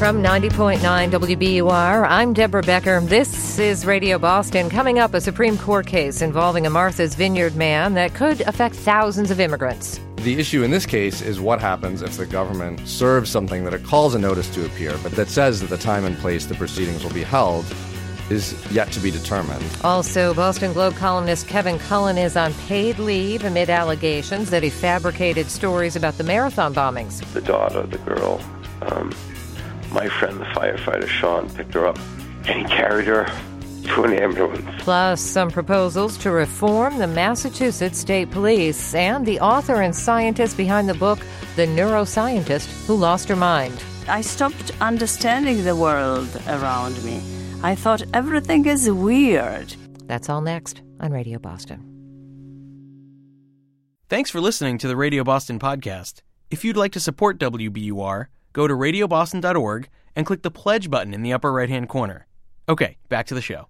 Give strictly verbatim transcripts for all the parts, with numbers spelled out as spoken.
From ninety point nine W B U R, I'm Deborah Becker. This is Radio Boston. Coming up, a Supreme Court case involving a Martha's Vineyard man that could affect thousands of immigrants. The issue in this case is what happens if the government serves something that it calls a notice to appear, but that says that the time and place the proceedings will be held is yet to be determined. Also, Boston Globe columnist Kevin Cullen is on paid leave amid allegations that he fabricated stories about the marathon bombings. The daughter, the girl, um, my friend, the firefighter, Sean, picked her up and he carried her to an ambulance. Plus, some proposals to reform the Massachusetts State Police and the author and scientist behind the book, The Neuroscientist Who Lost Her Mind. I stopped understanding the world around me. I thought everything is weird. That's all next on Radio Boston. Thanks for listening to the Radio Boston podcast. If you'd like to support W B U R, go to radio boston dot org and click the pledge button in the upper right-hand corner. Okay, back to the show.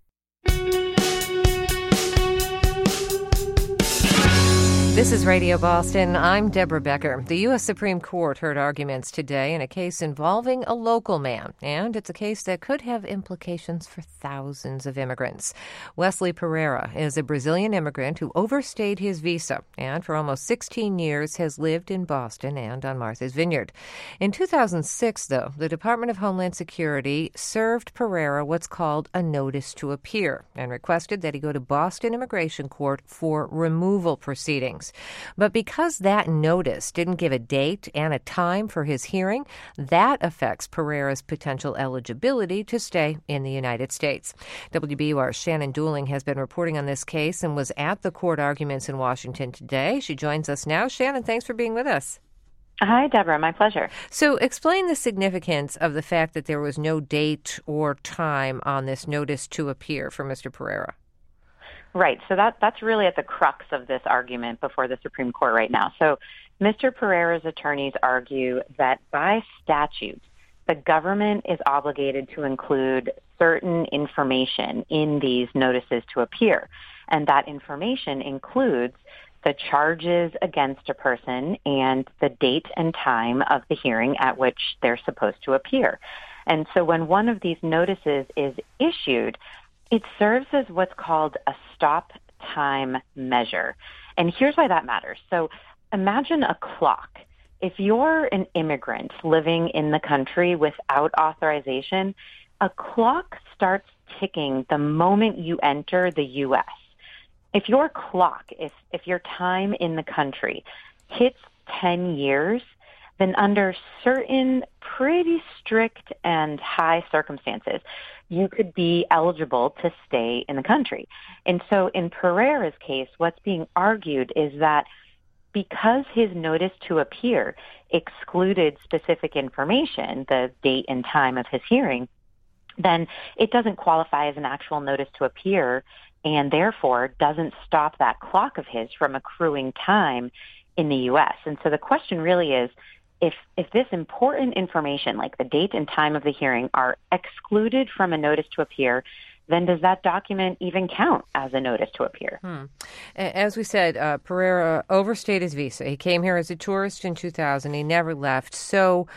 This is Radio Boston. I'm Deborah Becker. The U S. Supreme Court heard arguments today in a case involving a local man, and it's a case that could have implications for thousands of immigrants. Wesley Pereira is a Brazilian immigrant who overstayed his visa and for almost sixteen years has lived in Boston and on Martha's Vineyard. In two thousand six, though, the Department of Homeland Security served Pereira what's called a notice to appear and requested that he go to Boston Immigration Court for removal proceedings. But because that notice didn't give a date and a time for his hearing, that affects Pereira's potential eligibility to stay in the United States. W B U R's Shannon Dooling has been reporting on this case and was at the court arguments in Washington today. She joins us now. Shannon, thanks for being with us. Hi, Deborah. My pleasure. So explain the significance of the fact that there was no date or time on this notice to appear for Mister Pereira. Right. So that that's really at the crux of this argument before the Supreme Court right now. So Mister Pereira's attorneys argue that by statute, the government is obligated to include certain information in these notices to appear. And that information includes the charges against a person and the date and time of the hearing at which they're supposed to appear. And so when one of these notices is issued, it serves as what's called a stop time measure. And here's why that matters. So imagine a clock. If you're an immigrant living in the country without authorization, a clock starts ticking the moment you enter the U S. If your clock, if, if your time in the country hits ten years, then under certain pretty strict and high circumstances, you could be eligible to stay in the country. And so in Pereira's case, what's being argued is that because his notice to appear excluded specific information, the date and time of his hearing, then it doesn't qualify as an actual notice to appear and therefore doesn't stop that clock of his from accruing time in the U S. And so the question really is, If if this important information, like the date and time of the hearing, are excluded from a notice to appear, then does that document even count as a notice to appear? Hmm. As we said, uh, Pereira overstayed his visa. He came here as a tourist in two thousand. He never left. So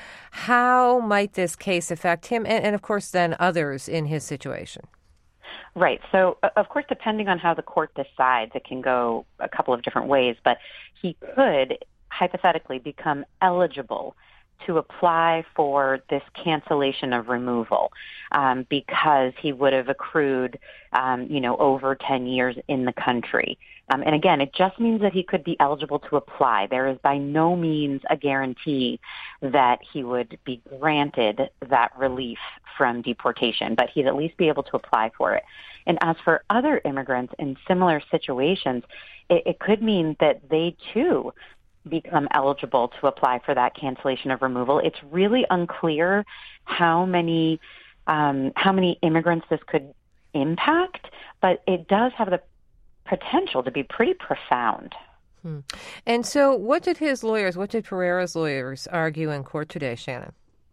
how might this case affect him and, and, of course, then others in his situation? Right. So, of course, depending on how the court decides, it can go a couple of different ways. But he could hypothetically become eligible to apply for this cancellation of removal um, because he would have accrued, um, you know, over ten years in the country. Um, and again, it just means that he could be eligible to apply. There is by no means a guarantee that he would be granted that relief from deportation, but he'd at least be able to apply for it. And as for other immigrants in similar situations, it, it could mean that they too become eligible to apply for that cancellation of removal. It's really unclear how many um, how many immigrants this could impact, but it does have the potential to be pretty profound. Hmm. And so what did his lawyers, what did Pereira's lawyers argue in court today, Shannon?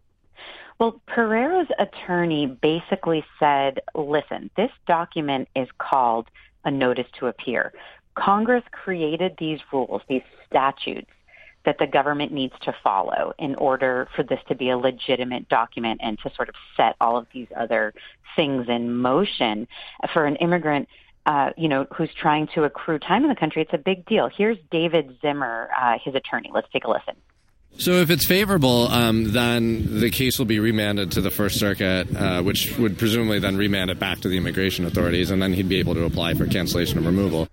Well, Pereira's attorney basically said, listen, this document is called a notice to appear. Congress created these rules, these statutes, that the government needs to follow in order for this to be a legitimate document and to sort of set all of these other things in motion. For an immigrant, uh, you know, who's trying to accrue time in the country, it's a big deal. Here's David Zimmer, uh, his attorney. Let's take a listen. So if it's favorable, um, then the case will be remanded to the First Circuit, uh, which would presumably then remand it back to the immigration authorities, and then he'd be able to apply for cancellation of removal.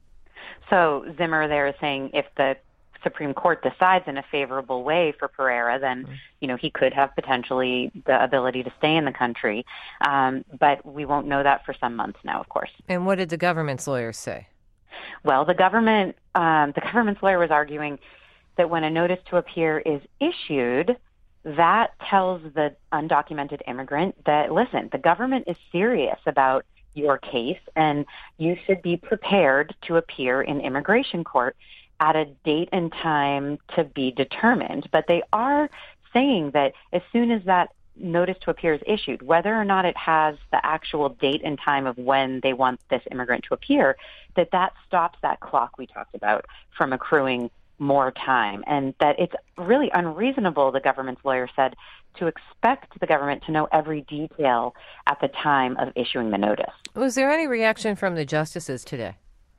So Zimmer there is saying if the Supreme Court decides in a favorable way for Pereira, then, you know, he could have potentially the ability to stay in the country. Um, but we won't know that for some months now, of course. And what did the government's lawyers say? Well, the government, um, the government's lawyer was arguing that when a notice to appear is issued, that tells the undocumented immigrant that, listen, the government is serious about your case and you should be prepared to appear in immigration court at a date and time to be determined. But they are saying that as soon as that notice to appear is issued, whether or not it has the actual date and time of when they want this immigrant to appear, that that stops that clock we talked about from accruing more time, and that it's really unreasonable, the government's lawyer said, to expect the government to know every detail at the time of issuing the notice. Was there any reaction from the justices today?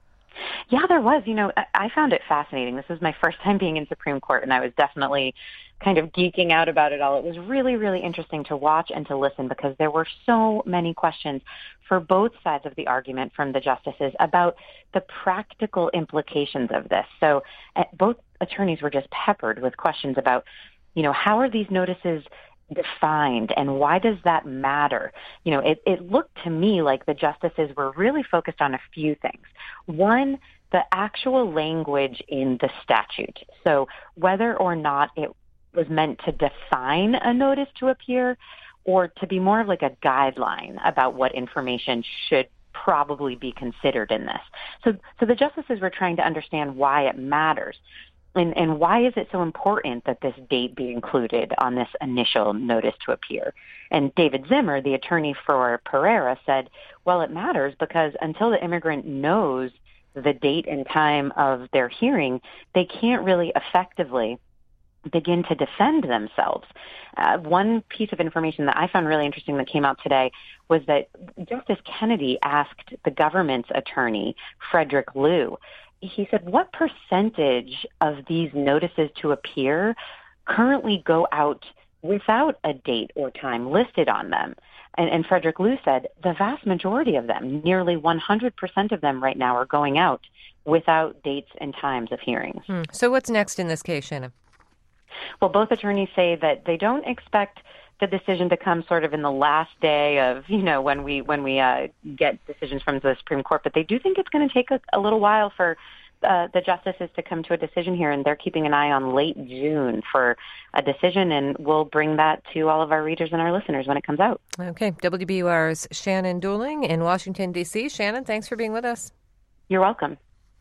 Yeah, there was. You know, I found it fascinating. This was my first time being in Supreme Court, and I was definitely kind of geeking out about it all. It was really, really interesting to watch and to listen because there were so many questions for both sides of the argument from the justices about the practical implications of this. So uh, both attorneys were just peppered with questions about, you know, how are these notices defined and why does that matter? You know, it, it looked to me like the justices were really focused on a few things. One, the actual language in the statute. So whether or not it was meant to define a notice to appear or to be more of like a guideline about what information should probably be considered in this. So, so the justices were trying to understand why it matters. And, and why is it so important that this date be included on this initial notice to appear? And David Zimmer, the attorney for Pereira, said, well, it matters because until the immigrant knows the date and time of their hearing, they can't really effectively begin to defend themselves. Uh, one piece of information that I found really interesting that came out today was that Justice Kennedy asked the government's attorney, Frederick Liu, he said, what percentage of these notices to appear currently go out without a date or time listed on them? And, and Frederick Liu said, the vast majority of them, nearly one hundred percent of them right now are going out without dates and times of hearings. Hmm. So what's next in this case, Shannon? Well, both attorneys say that they don't expect the decision to come sort of in the last day of, you know, when we when we uh, get decisions from the Supreme Court, but they do think it's going to take a, a little while for uh, the justices to come to a decision here, and they're keeping an eye on late June for a decision, and we'll bring that to all of our readers and our listeners when it comes out. Okay. W B U R's Shannon Dooling in Washington, D C. Shannon, thanks for being with us. You're welcome.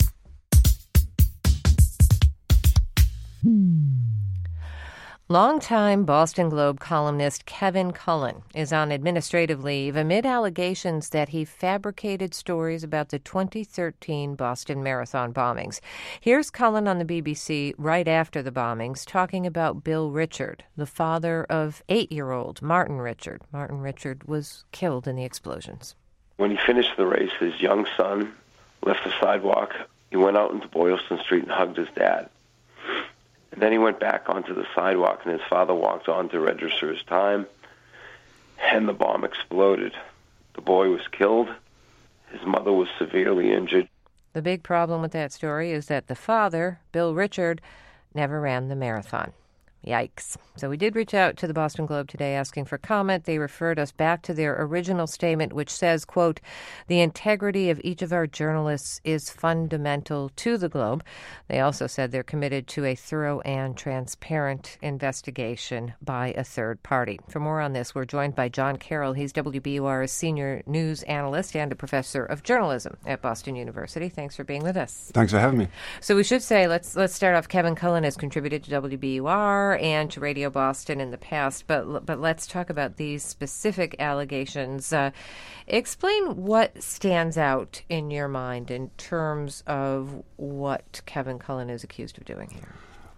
Longtime Boston Globe columnist Kevin Cullen is on administrative leave amid allegations that he fabricated stories about the twenty thirteen Boston Marathon bombings. Here's Cullen on the B B C right after the bombings talking about Bill Richard, the father of eight-year-old Martin Richard. Martin Richard was killed in the explosions. When he finished the race, his young son left the sidewalk. He went out into Boylston Street and hugged his dad. And then he went back onto the sidewalk, and his father walked on to register his time, and the bomb exploded. The boy was killed. His mother was severely injured. The big problem with that story is that the father, Bill Richard, never ran the marathon. Yikes. So we did reach out to the Boston Globe today asking for comment. They referred us back to their original statement, which says, quote, the integrity of each of our journalists is fundamental to the Globe. They also said they're committed to a thorough and transparent investigation by a third party. For more on this, we're joined by John Carroll. He's W B U R's senior news analyst and a professor of journalism at Boston University. Thanks for being with us. Thanks for having me. So we should say, let's let's start off. Kevin Cullen has contributed to W B U R and to Radio Boston in the past, but but let's talk about these specific allegations. Uh, explain what stands out in your mind in terms of what Kevin Cullen is accused of doing here.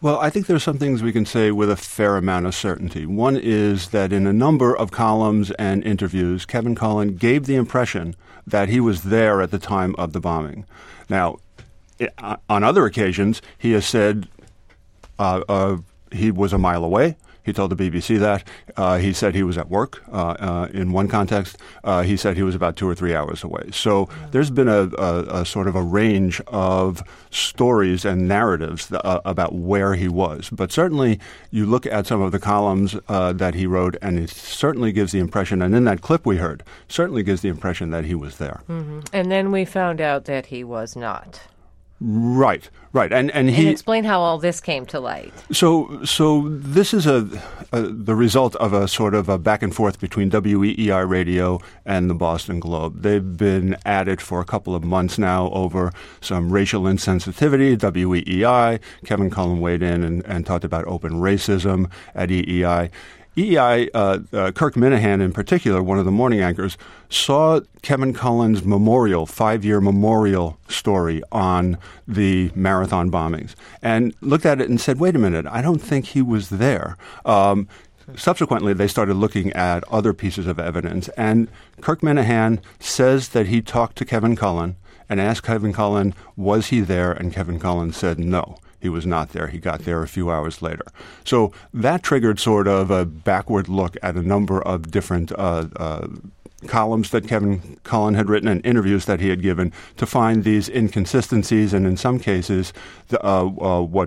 Well, I think there's some things we can say with a fair amount of certainty. One is that in a number of columns and interviews, Kevin Cullen gave the impression that he was there at the time of the bombing. Now, it, uh, on other occasions, he has said uh, uh, he was a mile away. He told the B B C that. Uh, he said he was at work. Uh, uh, in one context, uh, he said he was about two or three hours away. So yeah. there's been a, a, a sort of a range of stories and narratives th- uh, about where he was. But certainly you look at some of the columns uh, that he wrote, and it certainly gives the impression, and in that clip we heard, certainly gives the impression that he was there. Mm-hmm. And then we found out that he was not. Right, right, and and he and explain how all this came to light. So, so this is a, a the result of a sort of a back and forth between W E E I Radio and the Boston Globe. They've been at it for a couple of months now over some racial insensitivity. W E E I, Kevin Cullen weighed in and, and talked about open racism at E E I. E E I, uh, uh, Kirk Minahan in particular, one of the morning anchors, saw Kevin Cullen's memorial, five-year memorial story on the marathon bombings and looked at it and said, wait a minute, I don't think he was there. Um, subsequently, they started looking at other pieces of evidence, and Kirk Minahan says that he talked to Kevin Cullen and asked Kevin Cullen, was he there? And Kevin Cullen said no. He was not there. He got there a few hours later. So that triggered sort of a backward look at a number of different uh, uh, columns that Kevin Cullen had written and interviews that he had given to find these inconsistencies, and in some cases, the, uh, uh, what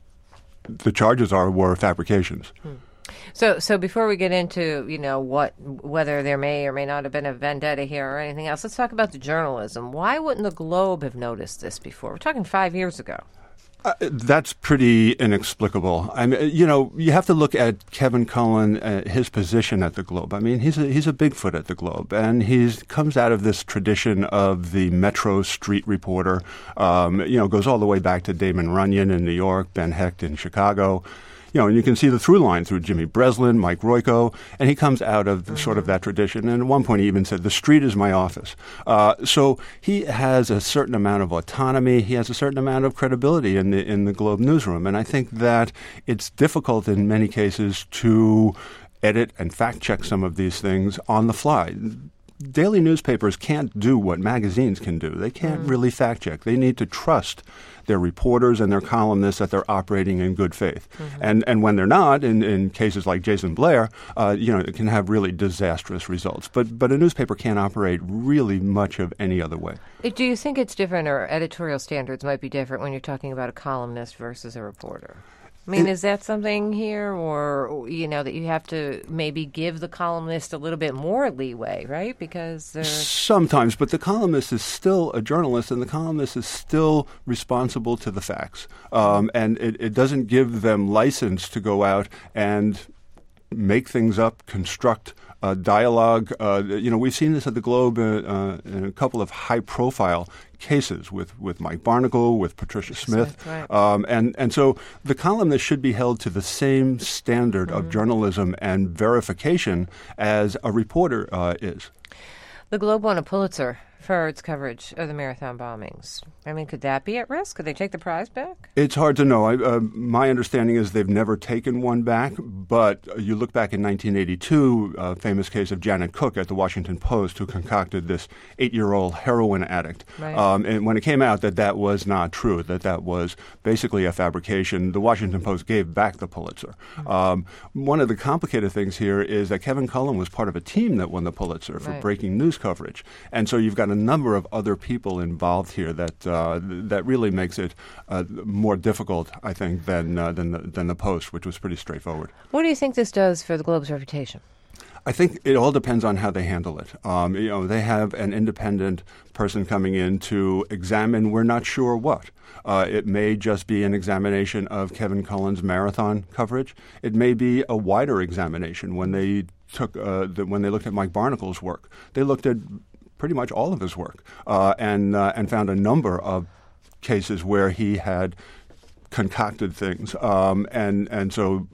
the charges are were fabrications. Hmm. So, so before we get into, you know, what whether there may or may not have been a vendetta here or anything else, let's talk about the journalism. Why wouldn't the Globe have noticed this before? We're talking five years ago. Uh, that's pretty inexplicable. I mean, you know, you have to look at Kevin Cullen, uh, his position at the Globe. I mean, he's a, he's a Bigfoot at the Globe, and he comes out of this tradition of the Metro street reporter. Um, you know, goes all the way back to Damon Runyon in New York, Ben Hecht in Chicago. You know, and you can see the through line through Jimmy Breslin, Mike Royko, and he comes out of mm-hmm. sort of that tradition. And at one point he even said, the street is my office. Uh, so he has a certain amount of autonomy. He has a certain amount of credibility in the in the Globe newsroom. And I think that it's difficult in many cases to edit and fact check some of these things on the fly. Daily newspapers can't do what magazines can do. They can't mm. really fact check. They need to trust their reporters and their columnists that they're operating in good faith. Mm-hmm. And and when they're not, in, in cases like Jason Blair, uh, you know, it can have really disastrous results. But but a newspaper can't operate really much of any other way. Do you think it's different, or editorial standards might be different when you're talking about a columnist versus a reporter? I mean, is that something here, or, you know, that you have to maybe give the columnist a little bit more leeway, right? Because they're... Sometimes, but the columnist is still a journalist, and the columnist is still responsible to the facts. Um, and it, it doesn't give them license to go out and make things up, construct uh, dialogue. Uh, you know, we've seen this at the Globe uh, uh, in a couple of high-profile cases with, with Mike Barnacle, with Patricia Smith. Smith right. um, and, and so the columnist should be held to the same standard mm-hmm. of journalism and verification as a reporter uh, is. The Globe won a Pulitzer for its coverage of the marathon bombings. I mean, could that be at risk? Could they take the prize back? It's hard to know. I, uh, my understanding is they've never taken one back, but you look back in nineteen eighty-two, a famous case of Janet Cook at the Washington Post, who concocted this eight-year-old heroin addict. Right. Um, and when it came out that that was not true, that that was basically a fabrication, the Washington Post gave back the Pulitzer. Mm-hmm. Um, one of the complicated things here is that Kevin Cullen was part of a team that won the Pulitzer for right. breaking news coverage. And so you've got a number of other people involved here that uh, that really makes it uh, more difficult, I think, than uh, than the, than the Post, which was pretty straightforward. What do you think this does for the Globe's reputation? I think it all depends on how they handle it. Um, you know, they have an independent person coming in to examine. We're not sure what. Uh, it may just be an examination of Kevin Cullen's marathon coverage. It may be a wider examination. When they took uh, the, when they looked at Mike Barnacle's work, they looked at pretty much all of his work, uh, and uh, and found a number of cases where he had concocted things, um, and and so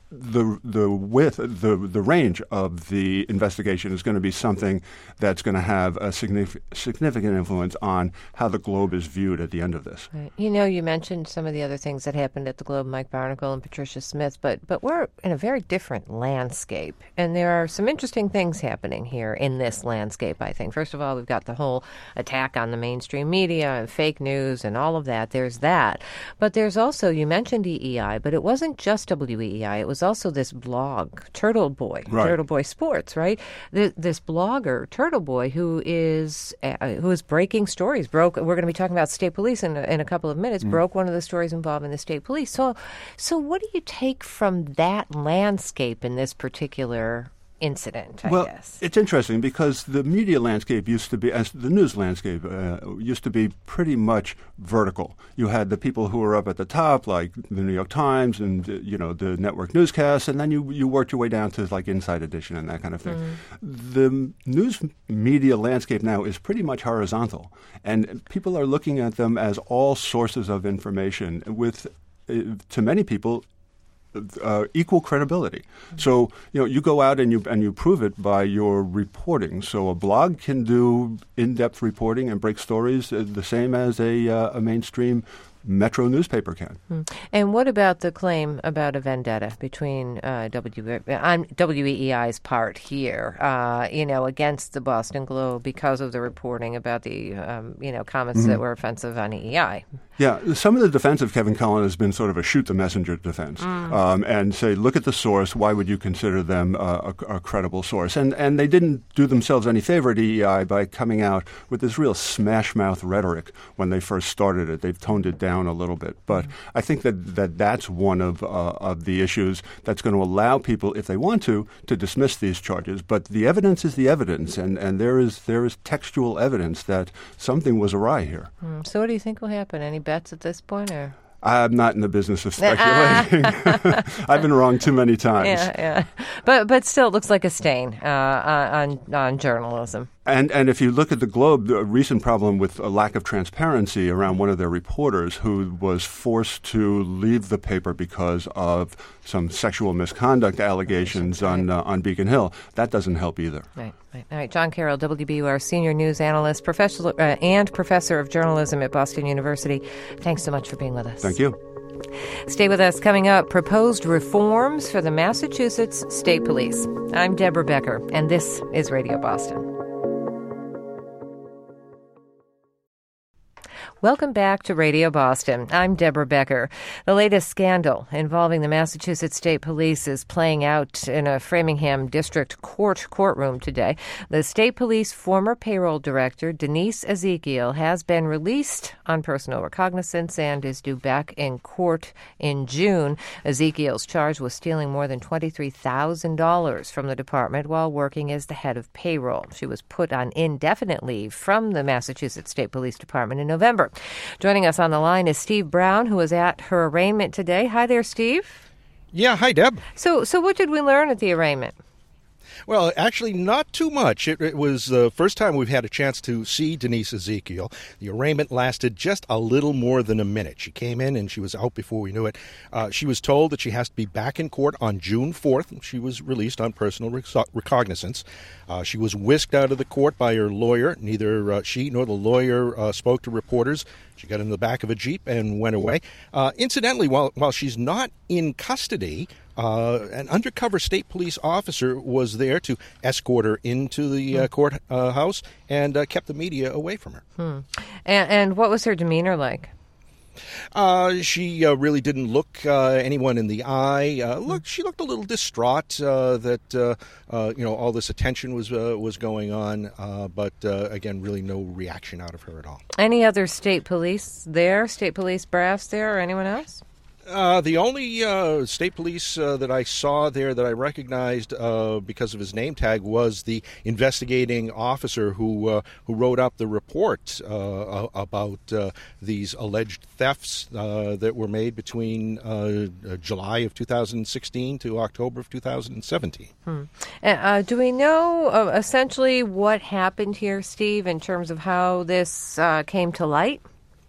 the the width, the the range of the investigation is going to be something that's going to have a significant significant influence on how the Globe is viewed at the end of this. Right. You know, you mentioned some of the other things that happened at the Globe, Mike Barnicle and Patricia Smith, but but we're in a very different landscape, and there are some interesting things happening here in this landscape, I think. First of all, we've got the whole attack on the mainstream media and fake news and all of that. There's that. But there's also, you mentioned E E I, but it wasn't just W E E I. It was also this blog, Turtle Boy, right. Turtle Boy Sports, right? This, this blogger, Turtle Boy, who is uh, who is breaking stories. Broke. We're going to be talking about state police in a, in a couple of minutes. Mm. Broke one of the stories involving the state police. So, so what do you take from that landscape in this particular incident, I well, guess? It's interesting because the media landscape used to be, as the news landscape uh, used to be pretty much vertical. You had the people who were up at the top, like the New York Times and, uh, you know, the network newscasts, and then you, you worked your way down to like Inside Edition and that kind of thing. Mm. The news media landscape now is pretty much horizontal, and people are looking at them as all sources of information with, uh, to many people, Uh, equal credibility. Mm-hmm. So, you know, you go out and you and you prove it by your reporting. So a blog can do in-depth reporting and break stories uh, the same as a, uh, a mainstream Metro newspaper can. Mm. And what about the claim about a vendetta between uh, W on W E E I's part here, uh, you know, against the Boston Globe because of the reporting about the, um, you know, comments mm-hmm. that were offensive on E E I? Yeah, some of the defense of Kevin Cullen has been sort of a shoot-the-messenger defense mm. um, and say, look at the source. Why would you consider them uh, a, a credible source? And and they didn't do themselves any favor at E E I by coming out with this real smash-mouth rhetoric when they first started it. They've toned it down a little bit. But mm. I think that, that that's one of, uh, of the issues that's going to allow people, if they want to, to dismiss these charges. But the evidence is the evidence, and, and there is there is textual evidence that something was awry here. Mm. So what do you think will happen? Any bets at this point, or? I'm not in the business of speculating. I've been wrong too many times. Yeah, yeah. But but still, it looks like a stain uh, on on journalism. And and if you look at the Globe, the recent problem with a lack of transparency around one of their reporters who was forced to leave the paper because of some sexual misconduct allegations right. on uh, on Beacon Hill, that doesn't help either. Right, right. All right, John Carroll, W B U R senior news analyst, professor uh, and professor of journalism at Boston University. Thanks so much for being with us. Thank you. Stay with us. Coming up, proposed reforms for the Massachusetts State Police. I'm Deborah Becker, and this is Radio Boston. Welcome back to Radio Boston. I'm Deborah Becker. The latest scandal involving the Massachusetts State Police is playing out in a Framingham District Court courtroom today. The State Police former payroll director, Denise Ezekiel, has been released on personal recognizance and is due back in court in June. Ezekiel's charged with stealing more than twenty-three thousand dollars from the department while working as the head of payroll. She was put on indefinite leave from the Massachusetts State Police Department in November. Joining us on the line is Steve Brown, who was at her arraignment today. Hi there, Steve. Yeah, hi, Deb. So, so what did we learn at the arraignment? Well, actually, not too much. It, it was the first time we've had a chance to see Denise Ezekiel. The arraignment lasted just a little more than a minute. She came in and she was out before we knew it. Uh, she was told that she has to be back in court on June fourth. She was released on personal rec- recognizance. Uh, she was whisked out of the court by her lawyer. Neither uh, she nor the lawyer uh, spoke to reporters. She got in the back of a Jeep and went away. Uh, incidentally, while while she's not in custody, uh, an undercover state police officer was there to escort her into the uh, courthouse uh, and uh, kept the media away from her. Hmm. And, and what was her demeanor like? Uh, she uh, really didn't look uh, anyone in the eye. Uh, look, she looked a little distraught uh, that uh, uh, you know all this attention was uh, was going on, uh, but uh, again, really no reaction out of her at all. Any other state police there? State police brass there, or anyone else? Uh, the only uh, state police uh, that I saw there that I recognized uh, because of his name tag was the investigating officer who uh, who wrote up the report uh, about uh, these alleged thefts uh, that were made between uh, July of two thousand sixteen to October of two thousand seventeen. Hmm. Uh, do we know uh, essentially what happened here, Steve, in terms of how this uh, came to light?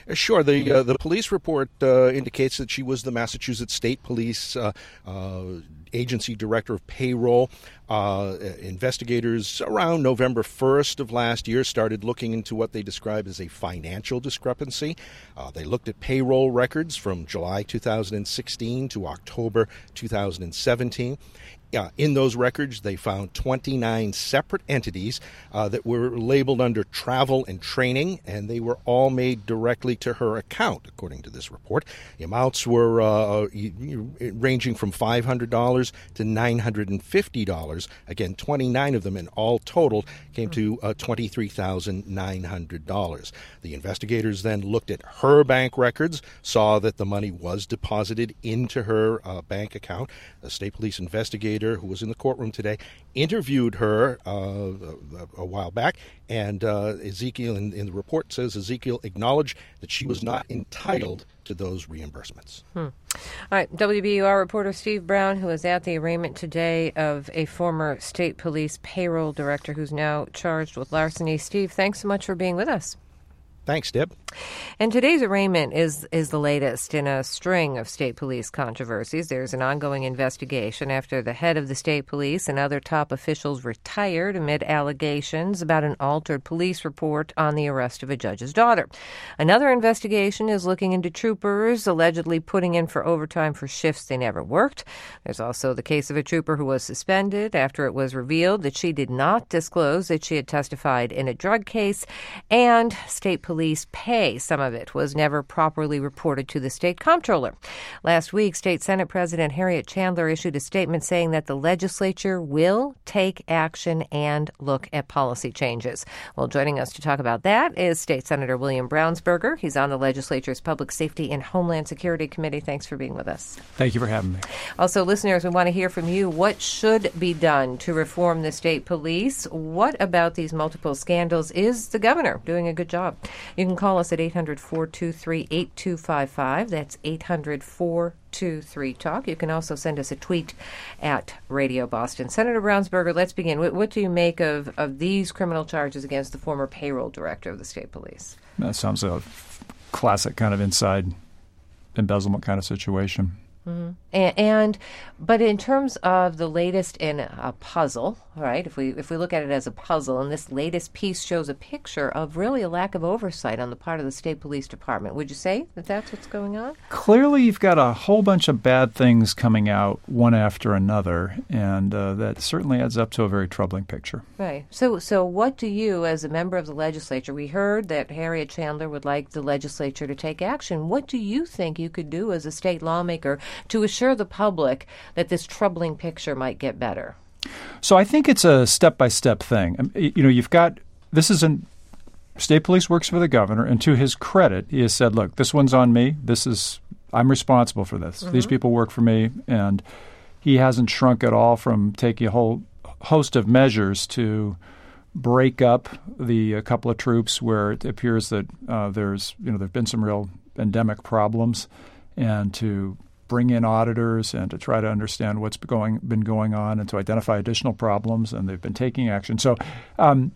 Sure. The uh, the police report uh, indicates that she was the Massachusetts State Police uh, uh, Agency Director of Payroll. Uh, investigators around November first of last year started looking into what they described as a financial discrepancy. Uh, they looked at payroll records from July two thousand sixteen to October two thousand seventeen. Uh, in those records, they found twenty-nine separate entities uh, that were labeled under travel and training, and they were all made directly to her account, according to this report. The amounts were uh, ranging from five hundred dollars to nine hundred fifty dollars. Again, twenty-nine of them, and all totaled came to uh, twenty-three thousand nine hundred dollars. The investigators then looked at her bank records, saw that the money was deposited into her uh, bank account. The state police investigator who was in the courtroom today interviewed her uh, a, a while back, and uh, Ezekiel in, in the report says Ezekiel acknowledged that she was not entitled to those reimbursements. Hmm. All right, W B U R reporter Steve Brown, who was at the arraignment today of a former state police payroll director who's now charged with larceny. Steve, thanks so much for being with us. Thanks, Deb. And today's arraignment is is the latest in a string of state police controversies. There's an ongoing investigation after the head of the state police and other top officials retired amid allegations about an altered police report on the arrest of a judge's daughter. Another investigation is looking into troopers allegedly putting in for overtime for shifts they never worked. There's also the case of a trooper who was suspended after it was revealed that she did not disclose that she had testified in a drug case, and state police Police pay. Some of it was never properly reported to the state comptroller. Last week, State Senate President Harriet Chandler issued a statement saying that the legislature will take action and look at policy changes. Well, joining us to talk about that is State Senator William Brownsberger. He's on the legislature's Public Safety and Homeland Security Committee. Thanks for being with us. Thank you for having me. Also, listeners, we want to hear from you. What should be done to reform the state police? What about these multiple scandals? Is the governor doing a good job? You can call us at eight hundred, four two three, eight two five five. That's eight hundred, four two three, talk. You can also send us a tweet at Radio Boston. Senator Brownsberger, let's begin. What, what do you make of, of these criminal charges against the former payroll director of the state police? That sounds a classic kind of inside embezzlement kind of situation. Mm-hmm. And, and but in terms of the latest in a puzzle, right? If we if we look at it as a puzzle, and this latest piece shows a picture of really a lack of oversight on the part of the state police department. Would you say that that's what's going on? Clearly, you've got a whole bunch of bad things coming out one after another, and uh, that certainly adds up to a very troubling picture. Right. So, so what do you, as a member of the legislature, we heard that Harriet Chandler would like the legislature to take action. What do you think you could do as a state lawmaker to assure the public that this troubling picture might get better? So I think it's a step-by-step thing. You know, you've got – this is an – state police works for the governor, and to his credit, he has said, look, this one's on me. This is – I'm responsible for this. Mm-hmm. These people work for me, and he hasn't shrunk at all from taking a whole host of measures to break up the a couple of troops where it appears that uh, there's – you know, there have been some real endemic problems, and to – bring in auditors and to try to understand what's going been going on and to identify additional problems, and they've been taking action. So um,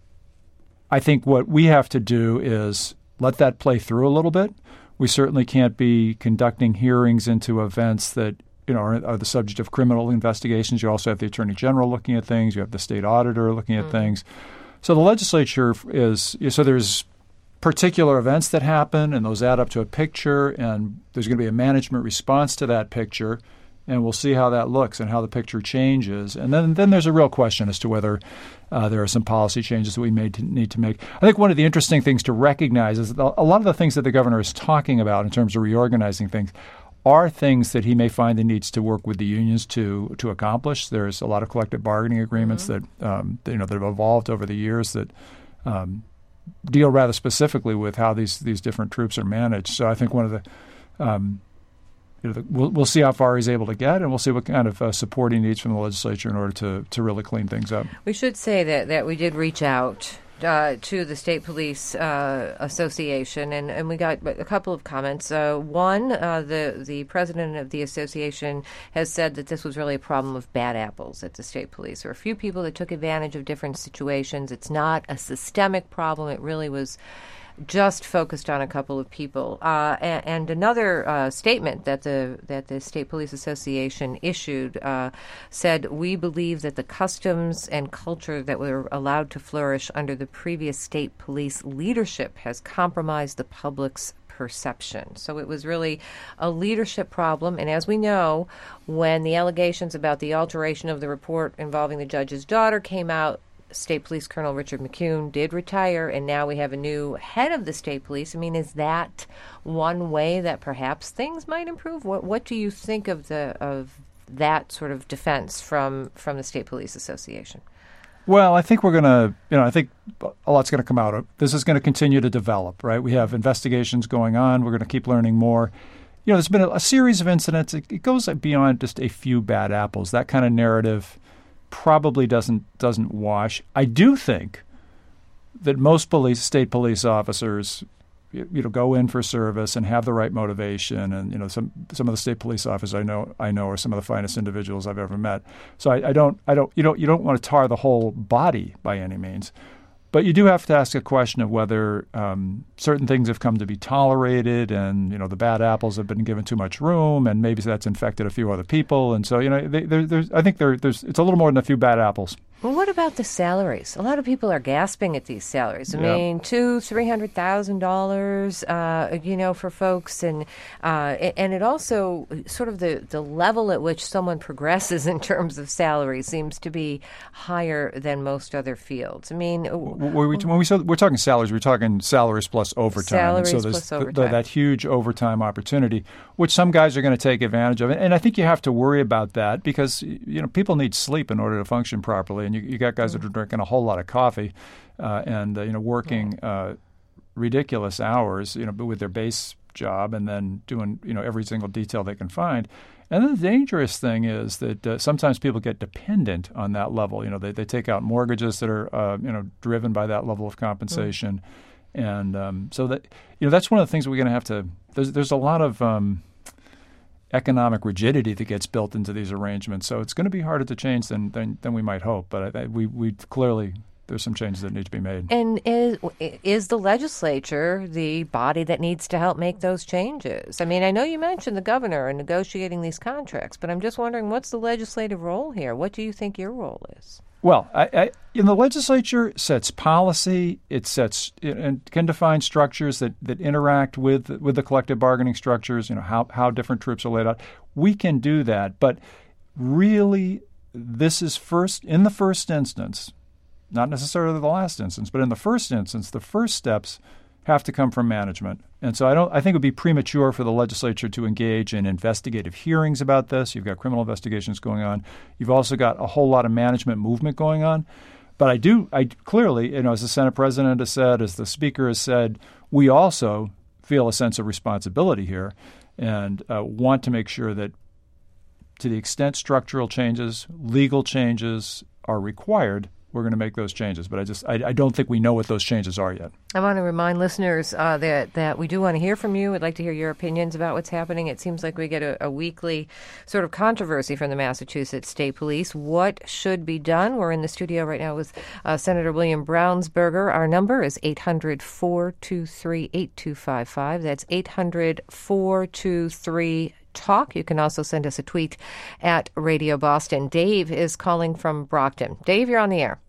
I think what we have to do is let that play through a little bit. We certainly can't be conducting hearings into events that you know are, are the subject of criminal investigations. You also have the Attorney General looking at things. You have the state auditor looking at mm-hmm. things. So the legislature is – so there's – particular events that happen, and those add up to a picture, and there's going to be a management response to that picture, and we'll see how that looks and how the picture changes. And then, then there's a real question as to whether uh, there are some policy changes that we may t- need to make. I think one of the interesting things to recognize is that a lot of the things that the governor is talking about in terms of reorganizing things are things that he may find he needs to work with the unions to to accomplish. There's a lot of collective bargaining agreements mm-hmm. that um, you know that have evolved over the years that um, deal rather specifically with how these these different troops are managed. So I think one of the, um, you know, the, we'll we'll see how far he's able to get, and we'll see what kind of uh, support he needs from the legislature in order to to really clean things up. We should say that that we did reach out Uh, to the State Police uh, Association, and, and we got a couple of comments. Uh, one, uh, the the president of the association has said that this was really a problem of bad apples at the State Police. There were a few people that took advantage of different situations. It's not a systemic problem. It really was just focused on a couple of people. Uh, and, and another uh, statement that the that the State Police Association issued uh, said, "We believe that the customs and culture that were allowed to flourish under the previous state police leadership has compromised the public's perception." So it was really a leadership problem. And as we know, when the allegations about the alteration of the report involving the judge's daughter came out, State Police Colonel Richard McCune did retire, and now we have a new head of the state police. I mean, is that one way that perhaps things might improve? What What do you think of the of that sort of defense from from the State Police Association? Well, I think we're going to, you know, I think a lot's going to come out of this. Is going to continue to develop, right? We have investigations going on. We're going to keep learning more. You know, there's been a, a series of incidents. It, it goes beyond just a few bad apples. That kind of narrative probably doesn't doesn't wash. I do think that most police, state police officers, you, you know, go in for service and have the right motivation. And you know, some some of the state police officers I know I know are some of the finest individuals I've ever met. So I, I don't I don't you don't you don't want to tar the whole body by any means. But you do have to ask a question of whether um, certain things have come to be tolerated, and you know the bad apples have been given too much room, and maybe that's infected a few other people. And so you know, they, there's I think there, there's it's a little more than a few bad apples. Well, what about the salaries? A lot of people are gasping at these salaries. I yeah. mean, two, three hundred thousand uh, dollars, you know, for folks, and uh, and it also sort of the, the level at which someone progresses in terms of salary seems to be higher than most other fields. I mean, when we when we we're talking salaries, we're talking salaries plus overtime. Salaries and so there's plus overtime. The, that huge overtime opportunity, which some guys are going to take advantage of, and I think you have to worry about that because you know people need sleep in order to function properly. And you, you got guys that are drinking a whole lot of coffee uh, and uh, you know working uh, ridiculous hours, you know, with their base job and then doing you know every single detail they can find. And then the dangerous thing is that uh, sometimes people get dependent on that level. You know, they they take out mortgages that are uh, you know driven by that level of compensation, mm. and um, so that you know that's one of the things we're going to have to. There's there's a lot of um, economic rigidity that gets built into these arrangements. So it's going to be harder to change than than, than we might hope. But I, I, we we clearly there's some changes that need to be made. And is is the legislature the body that needs to help make those changes? I mean, I know you mentioned the governor and negotiating these contracts, but I'm just wondering what's the legislative role here? What do you think your role is? Well, I, I, in the legislature sets policy. It sets it, and can define structures that, that interact with with the collective bargaining structures. You know how how different troops are laid out. We can do that, but really, this is first in the first instance, not necessarily the last instance, but in the first instance, the first steps have to come from management. And so I don't. I think it would be premature for the legislature to engage in investigative hearings about this. You've got criminal investigations going on. You've also got a whole lot of management movement going on. But I do. I clearly, you know, as the Senate President has said, as the Speaker has said, we also feel a sense of responsibility here and uh, want to make sure that, to the extent structural changes, legal changes are required, we're going to make those changes. But I just I, I don't think we know what those changes are yet. I want to remind listeners uh, that, that we do want to hear from you. We'd like to hear your opinions about what's happening. It seems like we get a, a weekly sort of controversy from the Massachusetts State Police. What should be done? We're in the studio right now with uh, Senator William Brownsberger. Our number is eight hundred, four two three, eight two five five. That's eight hundred, four two three, talk. You can also send us a tweet at Radio Boston. Dave is calling from Brockton. Dave, you're on the air.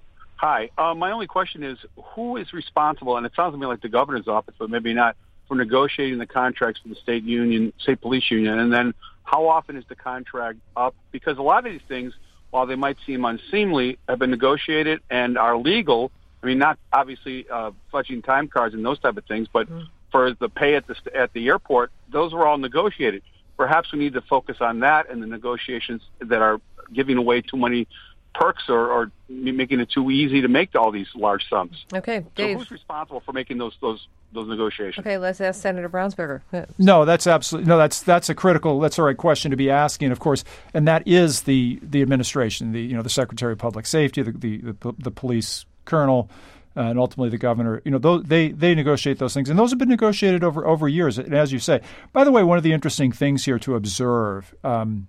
Hi. Uh, my only question is, who is responsible, and it sounds to me like the governor's office, but maybe not, for negotiating the contracts for the state union, state police union, and then how often is the contract up? Because a lot of these things, while they might seem unseemly, have been negotiated and are legal. I mean, not obviously uh, fudging time cards and those type of things, but mm. for the pay at the at the airport, those were all negotiated. Perhaps we need to focus on that and the negotiations that are giving away too many perks or, or making it too easy to make all these large sums. Okay, Dave. So who's responsible for making those those those negotiations? Okay, let's ask Senator Brownsberger. No, that's absolutely no. That's that's a critical. That's the right question to be asking, of course, and that is the the administration, the you know the Secretary of Public Safety, the the the, the police colonel. Uh, and ultimately the governor, you know, those, they they negotiate those things. And those have been negotiated over, over years, and as you say. By the way, one of the interesting things here to observe, um,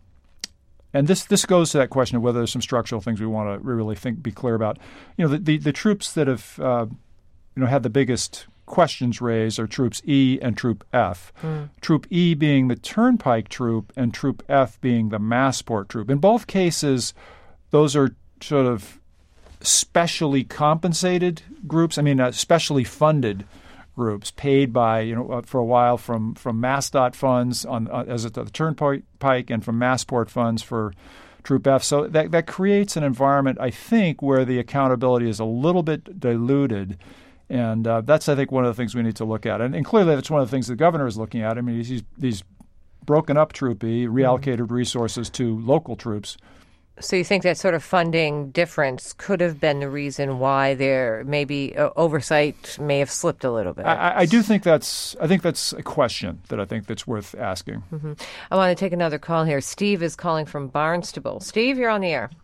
and this this goes to that question of whether there's some structural things we want to really think, be clear about. You know, the, the, the troops that have, uh, you know, had the biggest questions raised are Troops E and Troop F. Mm. Troop E being the Turnpike Troop and Troop F being the Massport Troop. In both cases, those are sort of specially compensated groups. I mean, uh, specially funded groups paid by, you know, uh, for a while from from MassDOT funds on uh, as at the Turnpike and from Massport funds for Troop F. So that that creates an environment, I think, where the accountability is a little bit diluted. And uh, that's, I think, one of the things we need to look at. And, and clearly that's one of the things the governor is looking at. I mean, he's, he's broken up Troop E, reallocated resources to local troops. So you think that sort of funding difference could have been the reason why there maybe uh, oversight may have slipped a little bit? I, I do think that's I think that's a question that I think that's worth asking. Mm-hmm. I want to take another call here. Steve is calling from Barnstable. Steve, you're on the air.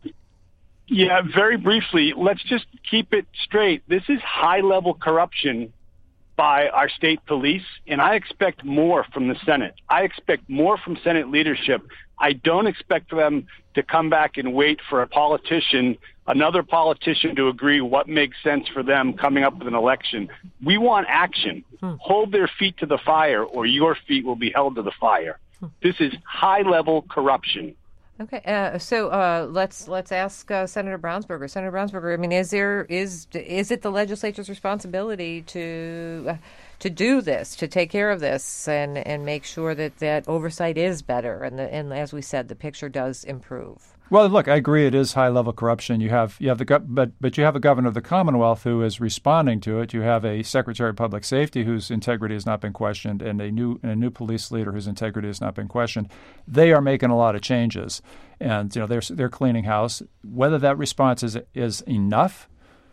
Yeah, very briefly, let's just keep it straight. This is high-level corruption by our state police, and I expect more from the Senate. I expect more from Senate leadership. I don't expect them to come back and wait for a politician, another politician, to agree what makes sense for them coming up with an election. We want action. Hmm. Hold their feet to the fire, or your feet will be held to the fire. Hmm. This is high-level corruption. Okay, uh, so uh, let's let's ask uh, Senator Brownsberger. Senator Brownsberger, I mean, is there is is it the legislature's responsibility to uh, to do this, to take care of this, and, and make sure that, that oversight is better, and the, and as we said, the picture does improve? Well, look, I agree. It is high level corruption. You have you have the but but you have a governor of the Commonwealth who is responding to it. You have a Secretary of Public Safety whose integrity has not been questioned, and a new and a new police leader whose integrity has not been questioned. They are making a lot of changes, and you know they're they're cleaning house. Whether that response is is enough,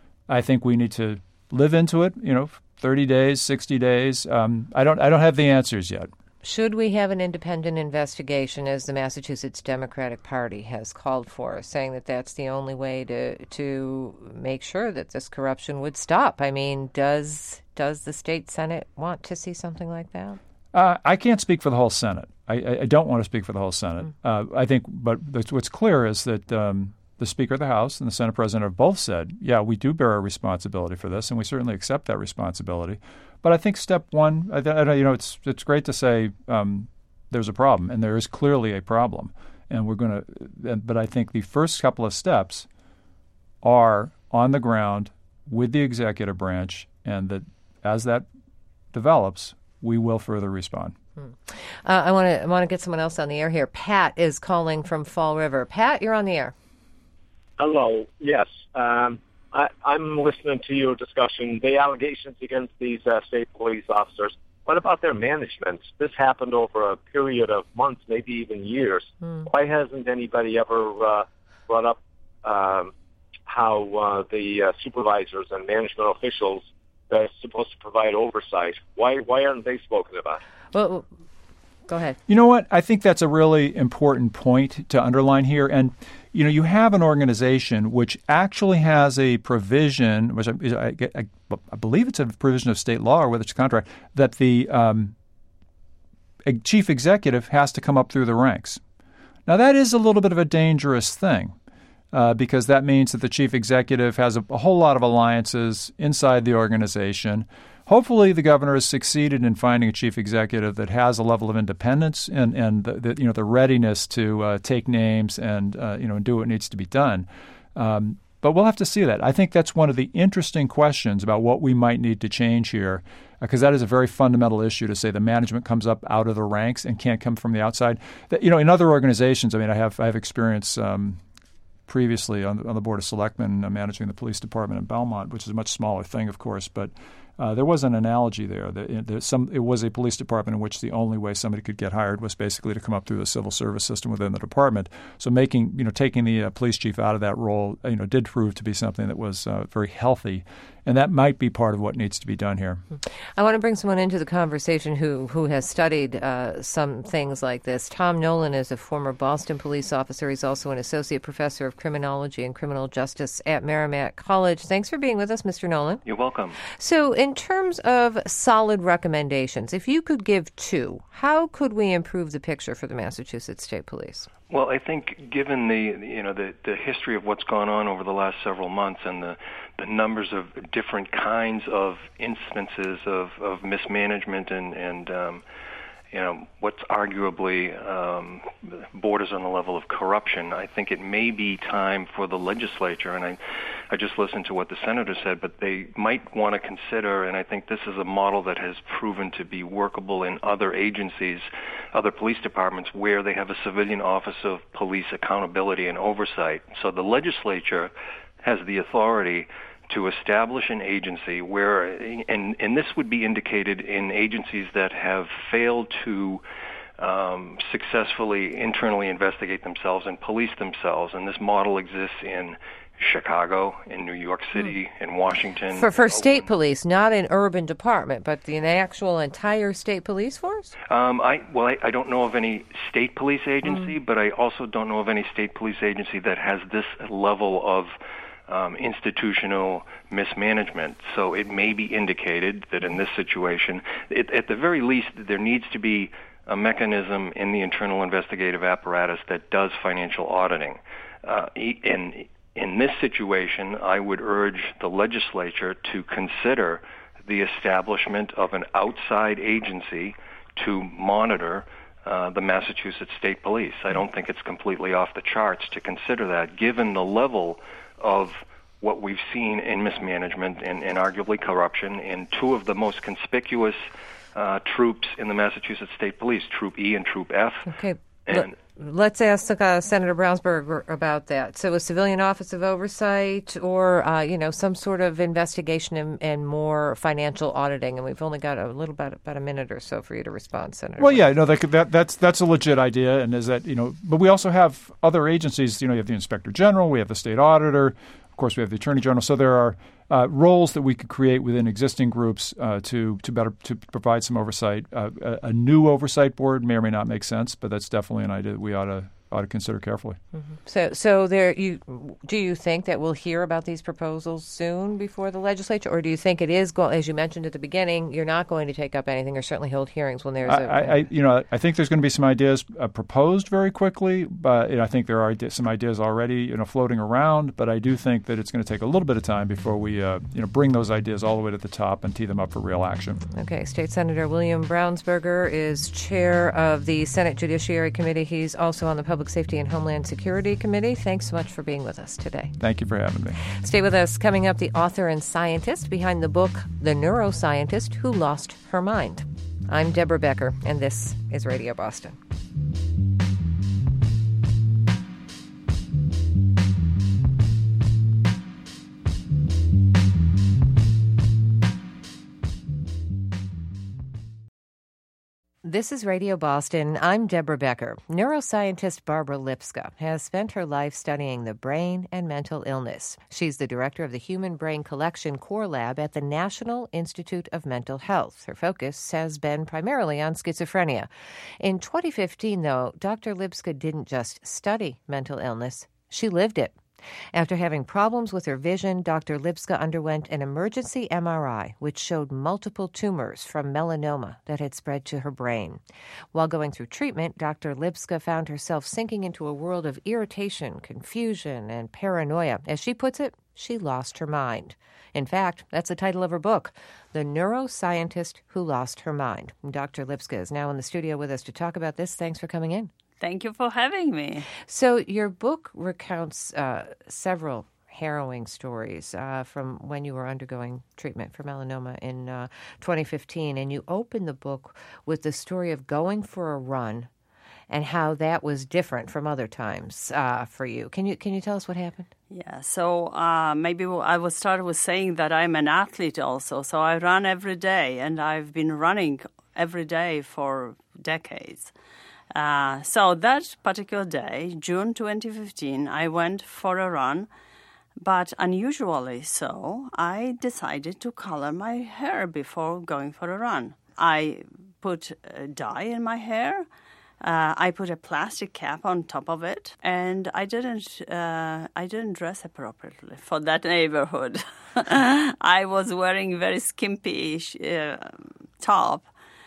I think we need to live into it. You know, thirty days, sixty days. Um, I don't I don't have the answers yet. Should we have an independent investigation, as the Massachusetts Democratic Party has called for, saying that that's the only way to to make sure that this corruption would stop? I mean, does does the state Senate want to see something like that? Uh, I can't speak for the whole Senate. I, I don't want to speak for the whole Senate. Mm. Uh, I think, but what's clear is that um, the Speaker of the House and the Senate President have both said, yeah, we do bear a responsibility for this, and we certainly accept that responsibility. But I think step one, I, I, you know, it's it's great to say um, there's a problem, and there is clearly a problem, and we're going to. But I think the first couple of steps are on the ground with the executive branch, and that as that develops, we will further respond. Hmm. Uh, I want to I want to get someone else on the air here. Pat is calling from Fall River. Pat, you're on the air. Hello. Yes. Um, I, I'm listening to your discussion, the allegations against these uh, state police officers. What about their management? This happened over a period of months, maybe even years. Hmm. Why hasn't anybody ever uh, brought up um, how uh, the uh, supervisors and management officials that are supposed to provide oversight, why why aren't they spoken about? Well, go ahead. You know what? I think that's a really important point to underline here. And, you know, you have an organization which actually has a provision, which I, I, I, I believe it's a provision of state law or whether it's a contract, that the um, a chief executive has to come up through the ranks. Now, that is a little bit of a dangerous thing uh, because that means that the chief executive has a, a whole lot of alliances inside the organization. Hopefully, the governor has succeeded in finding a chief executive that has a level of independence and and the, the you know the readiness to uh, take names and uh, you know and do what needs to be done. Um, but we'll have to see that. I think that's one of the interesting questions about what we might need to change here, because uh, that is a very fundamental issue to say the management comes up out of the ranks and can't come from the outside. That, you know, in other organizations, I mean, I have I have experience. Um, previously on the, on the Board of Selectmen uh, managing the police department in Belmont, which is a much smaller thing, of course, but uh, there was an analogy there. That there some, it was a police department in which the only way somebody could get hired was basically to come up through the civil service system within the department. So making, you know, taking the uh, police chief out of that role, you know, did prove to be something that was uh, very healthy. And that might be part of what needs to be done here. I want to bring someone into the conversation who, who has studied uh, some things like this. Tom Nolan is a former Boston police officer. He's also an associate professor of criminology and criminal justice at Merrimack College. Thanks for being with us, Mister Nolan. You're welcome. So in terms of solid recommendations, if you could give two, how could we improve the picture for the Massachusetts State Police? Well, I think given the you know the, the history of what's gone on over the last several months and the, the numbers of different kinds of instances of, of mismanagement and, and um, you know, what's arguably um, borders on the level of corruption, I think it may be time for the legislature, and I, I just listened to what the senator said, but they might want to consider, and I think this is a model that has proven to be workable in other agencies, other police departments, where they have a civilian office of police accountability and oversight. So the legislature has the authority to establish an agency where, and, and this would be indicated in agencies that have failed to um, successfully internally investigate themselves and police themselves. And this model exists in Chicago, in New York City, mm. in Washington. For for state police, not an urban department, but the actual entire state police force? Um, I well, I, I don't know of any state police agency, mm. but I also don't know of any state police agency that has this level of Um, institutional mismanagement. So it may be indicated that in this situation, it, at the very least, there needs to be a mechanism in the internal investigative apparatus that does financial auditing. Uh, in, in this situation, I would urge the legislature to consider the establishment of an outside agency to monitor uh, the Massachusetts State Police. I don't think it's completely off the charts to consider that, given the level of what we've seen in mismanagement and, and arguably corruption in two of the most conspicuous uh, troops in the Massachusetts State Police, Troop E and Troop F. Okay. And let's ask uh, Senator Brownsburg about that. So a civilian office of oversight or, uh, you know, some sort of investigation and, and more financial auditing. And we've only got a little bit, about a minute or so for you to respond, Senator. Well, yeah, no, that, that, that's that's a legit idea. And is that, you know, but we also have other agencies. You know, you have the Inspector General, we have the State Auditor, of course, we have the Attorney General. So there are uh, roles that we could create within existing groups uh, to to better to provide some oversight. Uh, a, a new oversight board may or may not make sense, but that's definitely an idea that we ought to ought to consider carefully. Mm-hmm. So, so there, you do you think that we'll hear about these proposals soon before the legislature, or do you think it is going? As you mentioned at the beginning, you're not going to take up anything, or certainly hold hearings when there's. I, a, I, I you know, I think there's going to be some ideas uh, proposed very quickly, but you know, I think there are ide- some ideas already, you know, floating around. But I do think that it's going to take a little bit of time before we, uh, you know, bring those ideas all the way to the top and tee them up for real action. Okay, State Senator William Brownsburger is chair of the Senate Judiciary Committee. He's also on the Public Safety and Homeland Security Committee. Thanks so much for being with us today. Thank you for having me. Stay with us. Coming up, the author and scientist behind the book, The Neuroscientist Who Lost Her Mind. I'm Deborah Becker, and this is Radio Boston. This is Radio Boston. I'm Deborah Becker. Neuroscientist Barbara Lipska has spent her life studying the brain and mental illness. She's the director of the Human Brain Collection Core Lab at the National Institute of Mental Health. Her focus has been primarily on schizophrenia. In twenty fifteen, though, Doctor Lipska didn't just study mental illness, she lived it. After having problems with her vision, Doctor Lipska underwent an emergency M R I, which showed multiple tumors from melanoma that had spread to her brain. While going through treatment, Doctor Lipska found herself sinking into a world of irritation, confusion, and paranoia. As she puts it, she lost her mind. In fact, that's the title of her book, The Neuroscientist Who Lost Her Mind. Doctor Lipska is now in the studio with us to talk about this. Thanks for coming in. Thank you for having me. So your book recounts uh, several harrowing stories uh, from when you were undergoing treatment for melanoma in uh, twenty fifteen, and you open the book with the story of going for a run and how that was different from other times uh, for you. Can you can you tell us what happened? Yeah, so uh, maybe I will start with saying that I'm an athlete also. So I run every day, and I've been running every day for decades. Uh, so that particular day, June twenty fifteen, I went for a run, but unusually so, I decided to color my hair before going for a run. I put a dye in my hair, uh, I put a plastic cap on top of it, and I didn't uh, I didn't dress appropriately for that neighborhood. I was wearing very skimpy uh, top,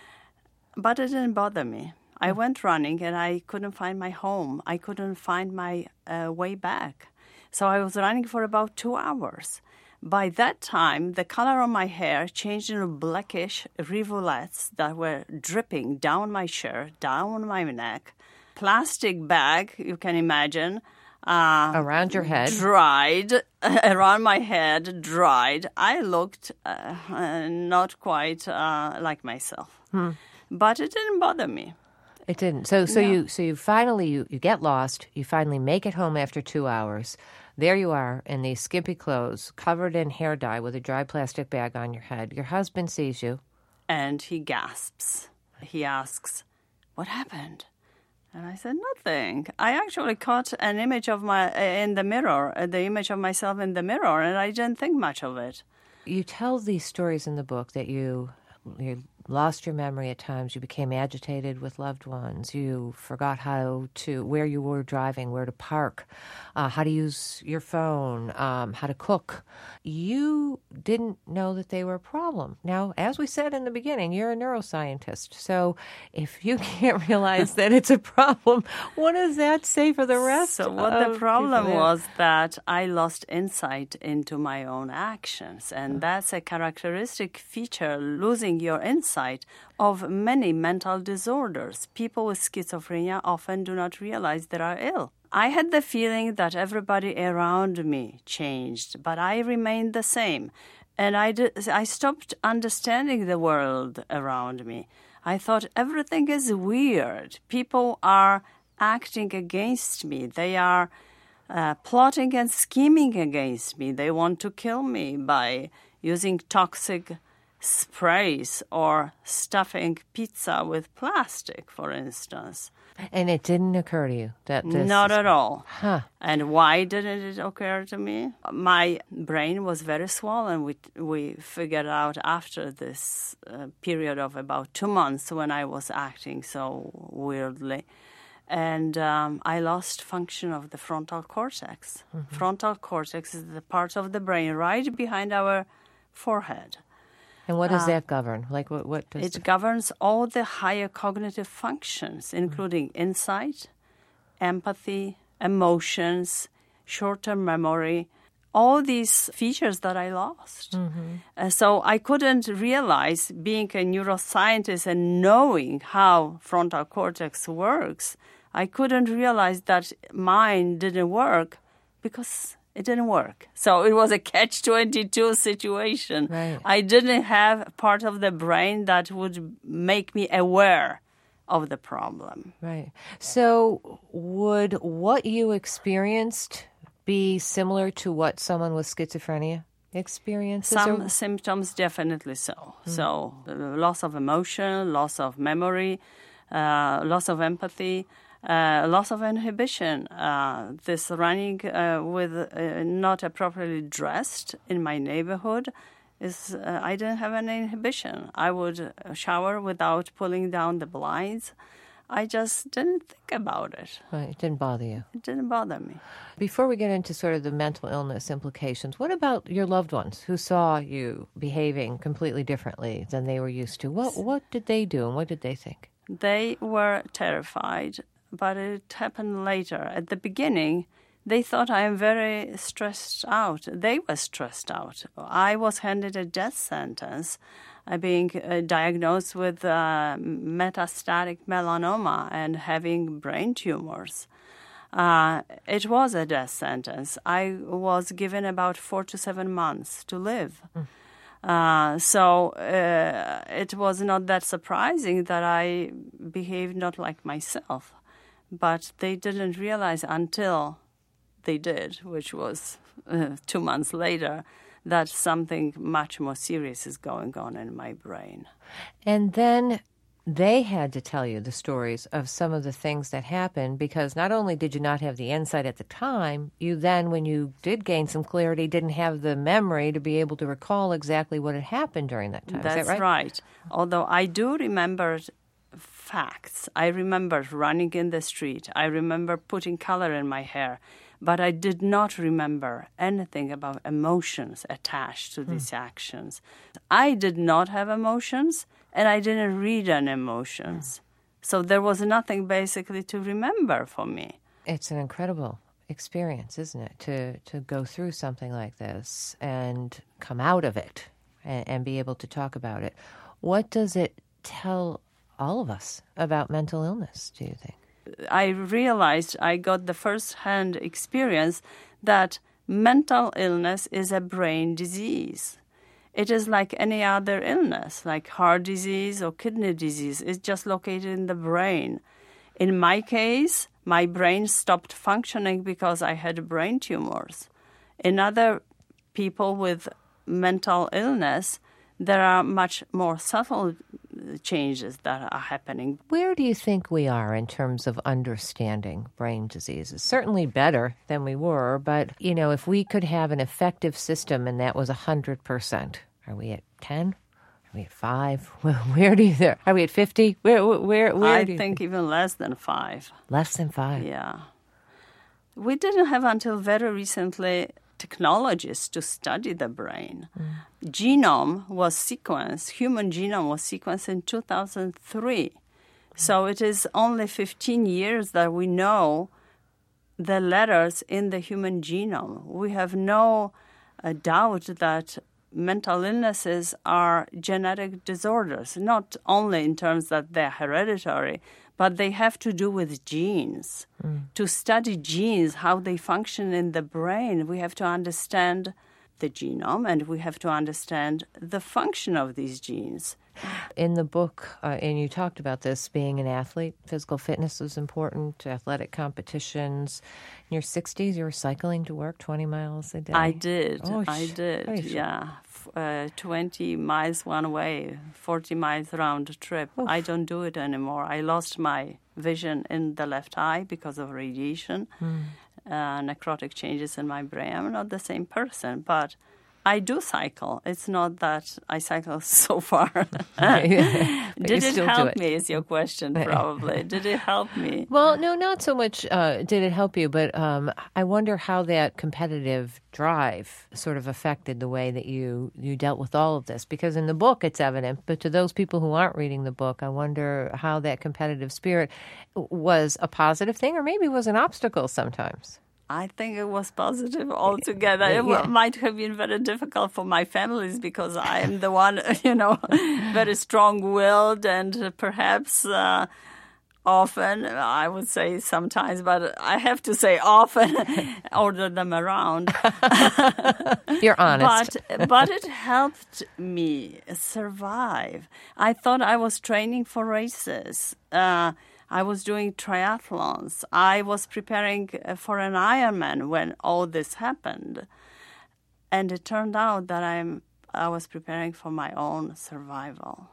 but it didn't bother me. I went running, and I couldn't find my home. I couldn't find my uh, way back. So I was running for about two hours. By that time, the color of my hair changed into blackish rivulets that were dripping down my shirt, down my neck. Plastic bag, you can imagine. Uh, around your head. Dried, around my head, dried. I looked uh, uh, not quite uh, like myself. Hmm. But it didn't bother me. It didn't. So so no. you so you finally, you, you get lost. You finally make it home after two hours. There you are in these skimpy clothes, covered in hair dye with a dry plastic bag on your head. Your husband sees you. And he gasps. He asks, "What happened?" And I said, "Nothing. I actually caught an image of my uh, in the mirror, uh, the image of myself in the mirror, and I didn't think much of it." You tell these stories in the book that you you lost your memory at times. You became agitated with loved ones. You forgot how to, where you were driving, where to park, uh, how to use your phone, um, how to cook. You didn't know that they were a problem. Now, as we said in the beginning, you're a neuroscientist. So if you can't realize that it's a problem, what does that say for the rest So what of the problem people? was that I lost insight into my own actions. And Mm. that's a characteristic feature, losing your insight, of many mental disorders. People with schizophrenia often do not realize they are ill. I had the feeling that everybody around me changed, but I remained the same. And I, did, I stopped understanding the world around me. I thought everything is weird. People are acting against me. They are uh, plotting and scheming against me. They want to kill me by using toxic sprays or stuffing pizza with plastic, for instance. And it didn't occur to you that this... Not at all. Huh. And why didn't it occur to me? My brain was very swollen. We, we figured out after this uh, period of about two months when I was acting so weirdly. And um, I lost function of the frontal cortex. Mm-hmm. Frontal cortex is the part of the brain right behind our forehead. And what does uh, that govern? Like what? What does it the... governs all the higher cognitive functions, including mm-hmm. insight, empathy, emotions, short-term memory, all these features that I lost. Mm-hmm. Uh, so I couldn't realize, being a neuroscientist and knowing how frontal cortex works, I couldn't realize that mine didn't work because it didn't work. So it was a catch twenty-two situation. Right. I didn't have part of the brain that would make me aware of the problem. Right. So would what you experienced be similar to what someone with schizophrenia experiences? Some or... symptoms, definitely so. Mm-hmm. So uh, loss of emotion, loss of memory, uh, loss of empathy, Uh, loss of inhibition, uh, this running uh, with uh, not appropriately dressed in my neighborhood, is uh, I didn't have any inhibition. I would shower without pulling down the blinds. I just didn't think about it. Right, it didn't bother you. It didn't bother me. Before we get into sort of the mental illness implications, what about your loved ones who saw you behaving completely differently than they were used to? What, what did they do and what did they think? They were terrified. But it happened later. At the beginning, they thought I am very stressed out. They were stressed out. I was handed a death sentence, uh, being uh, diagnosed with uh, metastatic melanoma and having brain tumors. Uh, it was a death sentence. I was given about four to seven months to live. Mm. Uh, so uh, it was not that surprising that I behaved not like myself. But they didn't realize until they did, which was uh, two months later, that something much more serious is going on in my brain. And then they had to tell you the stories of some of the things that happened, because not only did you not have the insight at the time, you then, when you did gain some clarity, didn't have the memory to be able to recall exactly what had happened during that time. That's is that right? right. Although I do remember facts. I remember running in the street. I remember putting color in my hair. But I did not remember anything about emotions attached to these hmm. actions. I did not have emotions, and I didn't read any emotions. Hmm. So there was nothing basically to remember for me. It's an incredible experience, isn't it? To to go through something like this and come out of it and, and be able to talk about it. What does it tell all of us about mental illness, do you think? I realized I got the first-hand experience that mental illness is a brain disease. It is like any other illness, like heart disease or kidney disease. It's just located in the brain. In my case, my brain stopped functioning because I had brain tumors. In other people with mental illness, there are much more subtle changes that are happening. Where do you think we are in terms of understanding brain diseases? Certainly better than we were, but, you know, if we could have an effective system and that was one hundred percent, are we at ten? Are we at five? Where do you think? Are we at fifty? Where, where, where I do you think, think even less than five. Less than five? Yeah. We didn't have until very recently technologies to study the brain. Mm. Genome was sequenced, human genome was sequenced in two thousand three. So it is only fifteen years that we know the letters in the human genome. We have no uh, doubt that mental illnesses are genetic disorders, not only in terms that they're hereditary, but they have to do with genes. Mm. To study genes, how they function in the brain, we have to understand the genome and we have to understand the function of these genes. In the book, uh, and you talked about this, being an athlete, physical fitness was important, athletic competitions. In your sixties, you were cycling to work twenty miles a day. I did. Oh, I did, oh, yeah. Uh, twenty miles one way, forty miles round trip. Oof. I don't do it anymore. I lost my vision in the left eye because of radiation, mm. uh, necrotic changes in my brain. I'm not the same person, but I do cycle. It's not that I cycle so far. Did it help it. me is your question, probably. Did it help me? Well, no, not so much uh, did it help you, but um, I wonder how that competitive drive sort of affected the way that you, you dealt with all of this. Because in the book, it's evident, but to those people who aren't reading the book, I wonder how that competitive spirit was a positive thing or maybe was an obstacle sometimes. I think it was positive altogether. It yeah. might have been very difficult for my families because I am the one, you know, very strong-willed and perhaps uh, often, I would say sometimes, but I have to say often, order them around. You're honest. But, but it helped me survive. I thought I was training for races. Uh I was doing triathlons. I was preparing for an Ironman when all this happened. And it turned out that I'm, I was preparing for my own survival.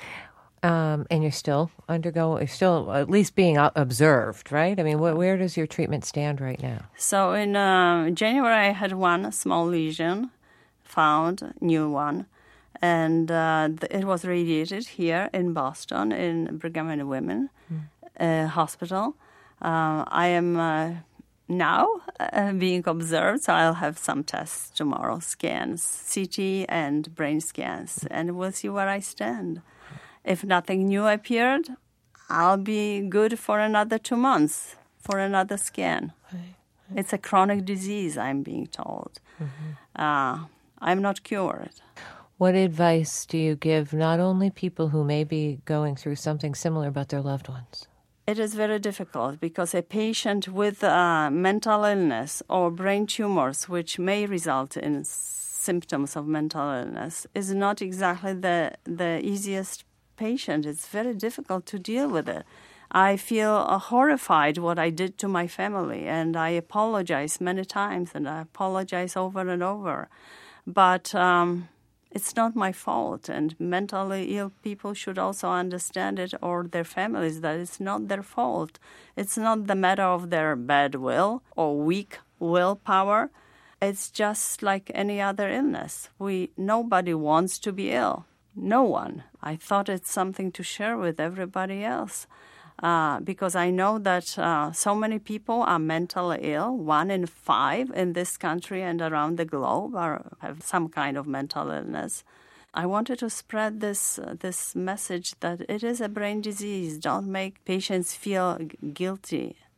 Um, and you're still undergoing, you're still at least being observed, right? I mean, wh- where does your treatment stand right now? So in uh, January, I had one small lesion found, new one. And uh, it was radiated here in Boston, in Brigham and Women. Mm. Uh, hospital. Uh, I am uh, now uh, being observed, so I'll have some tests tomorrow, scans, C T and brain scans, and we'll see where I stand. If nothing new appeared, I'll be good for another two months for another scan. It's a chronic disease, I'm being told. Mm-hmm. Uh, I'm not cured. What advice do you give not only people who may be going through something similar but their loved ones? It is very difficult because a patient with uh, mental illness or brain tumors, which may result in symptoms of mental illness, is not exactly the, the easiest patient. It's very difficult to deal with it. I feel uh, horrified what I did to my family, and I apologize many times, and I apologize over and over. But um, it's not my fault, and mentally ill people should also understand it, or their families, that it's not their fault. It's not the matter of their bad will or weak willpower. It's just like any other illness. We nobody wants to be ill. No one. I thought it's something to share with everybody else. Uh, because I know that uh, so many people are mentally ill. One in five in this country and around the globe are, have some kind of mental illness. I wanted to spread this uh, this message that it is a brain disease. Don't make patients feel g- guilty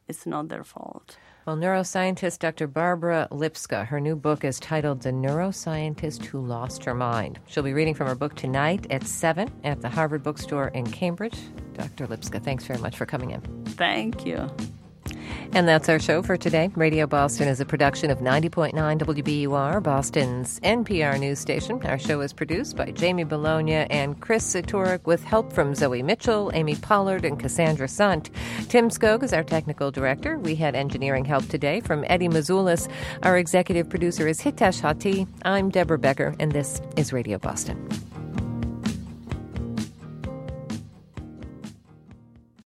it's not their fault. Well, neuroscientist Doctor Barbara Lipska, her new book is titled The Neuroscientist Who Lost Her Mind. She'll be reading from her book tonight at seven at the Harvard Bookstore in Cambridge. Doctor Lipska, thanks very much for coming in. Thank you. And that's our show for today. Radio Boston is a production of ninety point nine W B U R, Boston's N P R news station. Our show is produced by Jamie Bologna and Chris Satorik with help from Zoe Mitchell, Amy Pollard, and Cassandra Sant. Tim Skog is our technical director. We had engineering help today from Eddie Mazzoulis. Our executive producer is Hitesh Hati. I'm Deborah Becker, and this is Radio Boston.